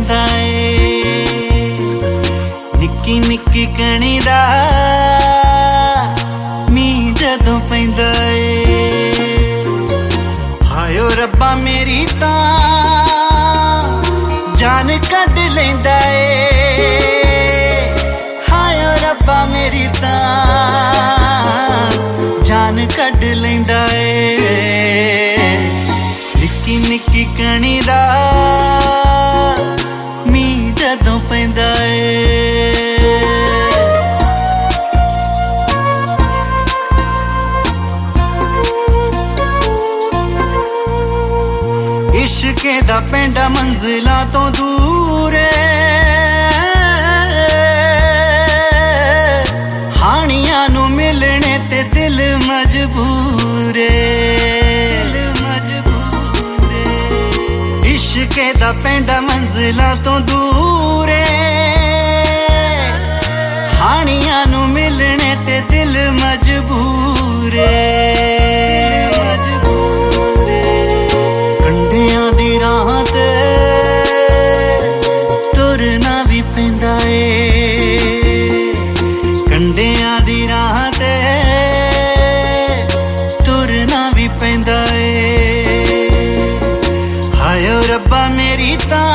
पैंदा ए निक्की निक्की कणी दा मीं जदों पैंदा ए हायो रब्बा मेरी तां जान कढ लैंदा ए हायो रब्बा मेरी तां जान कढ लैंदा ए निक्की निक्की कणी दा मीं जदों पैंदा ए इश्के दा पेंडा मंजिलां तो दूर हानियां नू मिलने ते दिल मजबूर इश्के दा पेंडा मंजिलां तो दूर हानियां नू मिलने ते दिल मजबूर कंडियां दी राह ते तुरना भी पैंदा ए कंडियां दी राह ते तुरना भी पैंदा ए हायो रब्बा मेरी तां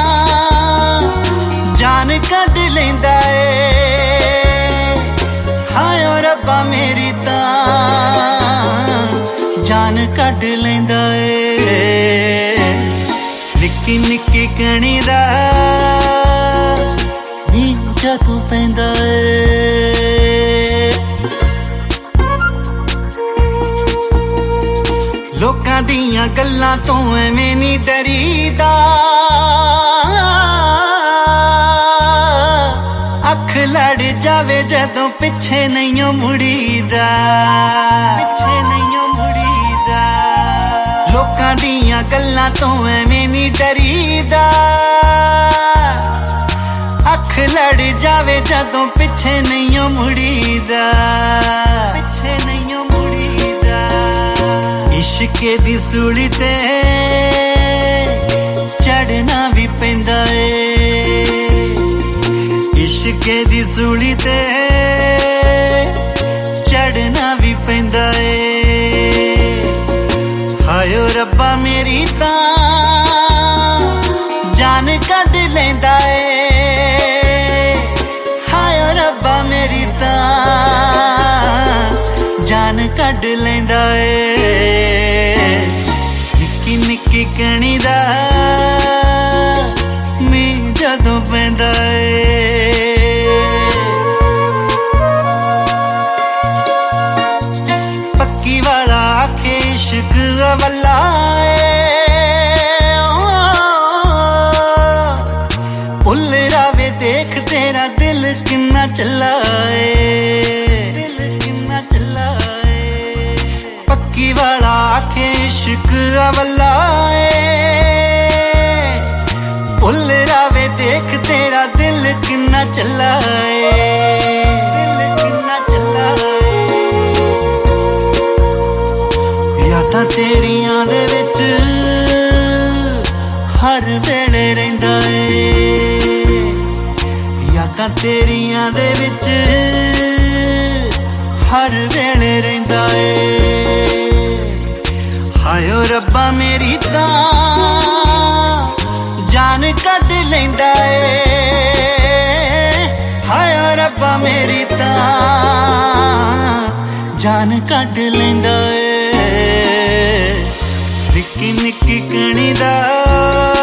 जान कढ लैंदा ए हायो रब्बा मेरी तां जान कढ लैंदा ए निक्की निक्की कणी दा मीं जदों पैंदा ए लोकां दियां गल्लां तो एवें नी डरीदा अख लड़ जावे जदों पिछे नहीं मुड़ीदा पिछे नहीं मुड़ीदा लोकां दियां गल्लां तो एवें नी डरीदा अख लड़ जावे जदों पिछे नहीं मुड़ीदा पिछे नहीं मुड़ीदा इश्के दी सूली ते चढ़ना भी पैंदा ए इश्के दी सूली ते चढ़ना भी पैंदा ए हायो रब्बा मेरी तां जान कढ लैंदा ए हायो रब्बा मेरी तां जान कढ लैंदा ए निक्की निक्की कणी दा मीं जदों पैंदा ए पक्की वाला आखे इश्क अवला भुल रावे देख तेरा दिल किन्ना चला दिल किन्ना चला पक्की वाला आखे इश्क अवला भुल रावे देख तेरा दिल किन्ना चला दिल किन्ना चला यादां तेरियां दे विच हर वेले रहिंदा ए यादां तेरियां दे विच हर वेले रहिंदा ए हायो रब्बा मेरी तां जान कढ लैंदा ए हायो रब्बा मेरी तां जान कढ लैंदा ए निक्की निक्की कणी दा